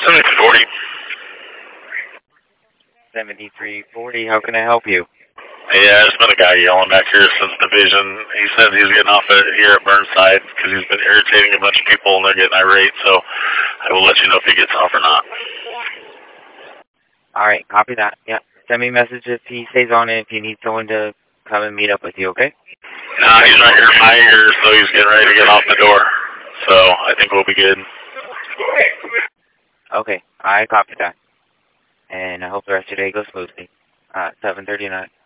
7340. 7340, how can I help you? Yeah, there's been a guy yelling back here since division. He said he's getting off here at Burnside because he's been irritating a bunch of people and they're getting irate, so I will let you know if he gets off or not. Alright, copy that. Yeah. Send me a message if he stays on and if you need someone to come and meet up with you, okay? Nah, he's right here in my ear, so he's getting ready to get off the door. So I think we'll be good. Okay, I copy that. And I hope the rest of your day goes smoothly. 7:39.